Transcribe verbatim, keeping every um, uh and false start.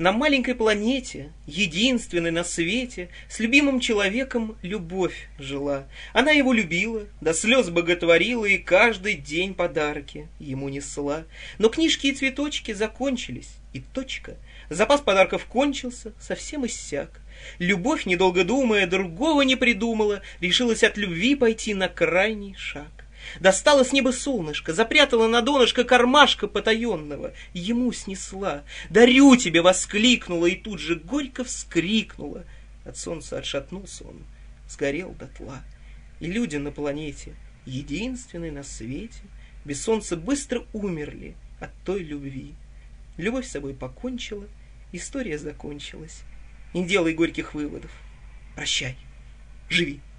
На маленькой планете, единственной на свете, с любимым человеком любовь жила. Она его любила, до слез боготворила и каждый день подарки ему несла. Но книжки и цветочки закончились, и точка. Запас подарков кончился, совсем иссяк. Любовь, недолго думая, другого не придумала, решилась от любви пойти на крайний шаг. Достала с неба солнышко, запрятала на донышко кармашка потаенного, ему снесла. «Дарю тебе!» — воскликнула и тут же горько вскрикнула. От солнца отшатнулся он, сгорел дотла. И люди на планете, единственной на свете, без солнца быстро умерли от той любви. Любовь с собой покончила, история закончилась. Не делай горьких выводов. Прощай, живи.